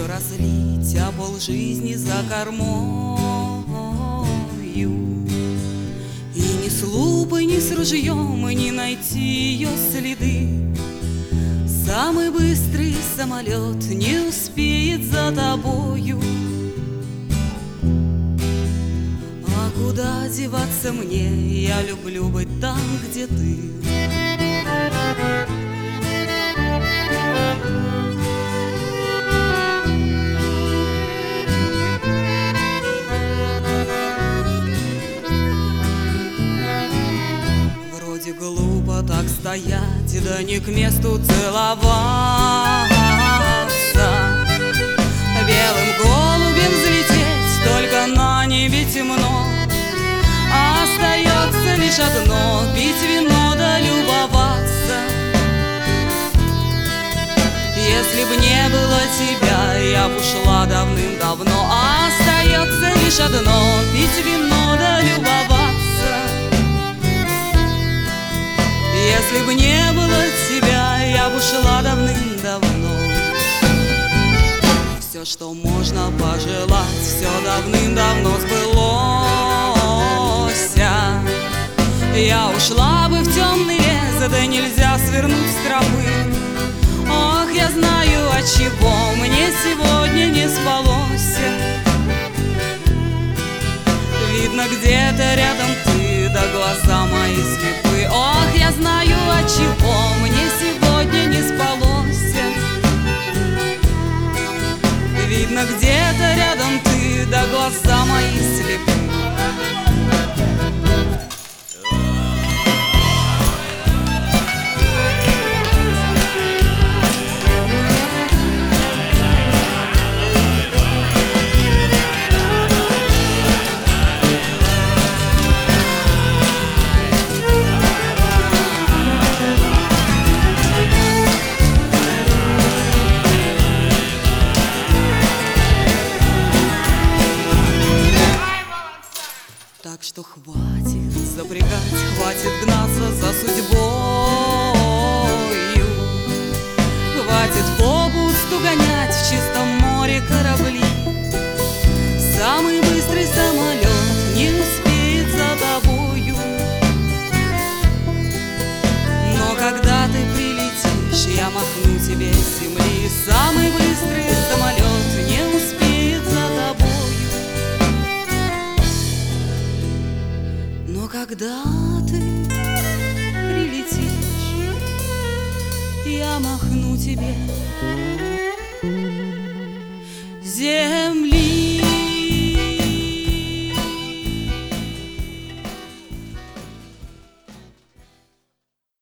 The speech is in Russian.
разлить, а полжизни за кормою. И ни с лупой, ни с ружьем не найти ее следы. Самый быстрый самолет не успеет за тобою. А куда деваться мне? Я люблю быть там, где ты. Вроде глупо так стоять, да не к месту целоваться. Белым голубем взлететь, только на небе темно. Остается лишь одно — пить вино да любоваться. Если б не было тебя, я б ушла давным-давно. Остается лишь одно — пить вино да любоваться. Если б не было тебя, я б ушла давным-давно. Все, что можно пожелать, все давным-давно сбылось. Я ушла бы в темный лес, да нельзя свернуть с тропы. Ох, я знаю, отчего мне сегодня не спалось. Видно, где-то рядом ты, да глаза мои слепы. Ох, я знаю, отчего мне сегодня не спалось. Видно, где-то рядом ты, да глаза мои слепы. Так что хватит запрягать, хватит гнаться за судьбою. Хватит попусту гонять в чистом море корабли. Самый быстрый самолет не успеет за тобою. Но когда ты прилетишь, я махну тебе с земли. Самый быстрый самолет не успеет за тобою. Но когда ты прилетишь, я махну тебе.